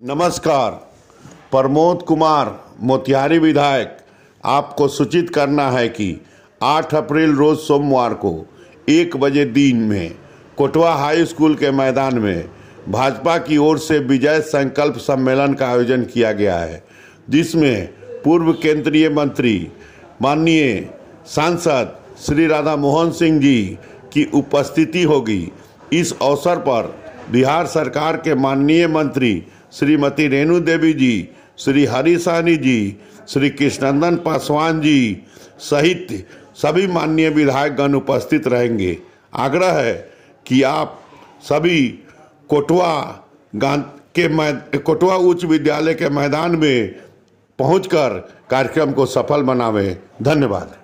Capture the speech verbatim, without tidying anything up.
नमस्कार। प्रमोद कुमार मोतिहारी विधायक आपको सूचित करना है कि आठ अप्रैल रोज सोमवार को एक बजे दिन में कोटवा हाई स्कूल के मैदान में भाजपा की ओर से विजय संकल्प सम्मेलन का आयोजन किया गया है, जिसमें पूर्व केंद्रीय मंत्री माननीय सांसद श्री राधा मोहन सिंह जी की उपस्थिति होगी। इस अवसर पर बिहार सरकार के माननीय मंत्री श्रीमती रेणु देवी जी, श्री हरी सहनी जी, श्री कृष्णनंदन पासवान जी सहित सभी माननीय विधायकगण उपस्थित रहेंगे। आग्रह है कि आप सभी कोटवा के कोटवा उच्च विद्यालय के मैदान में पहुंचकर कार्यक्रम को सफल बनावें। धन्यवाद।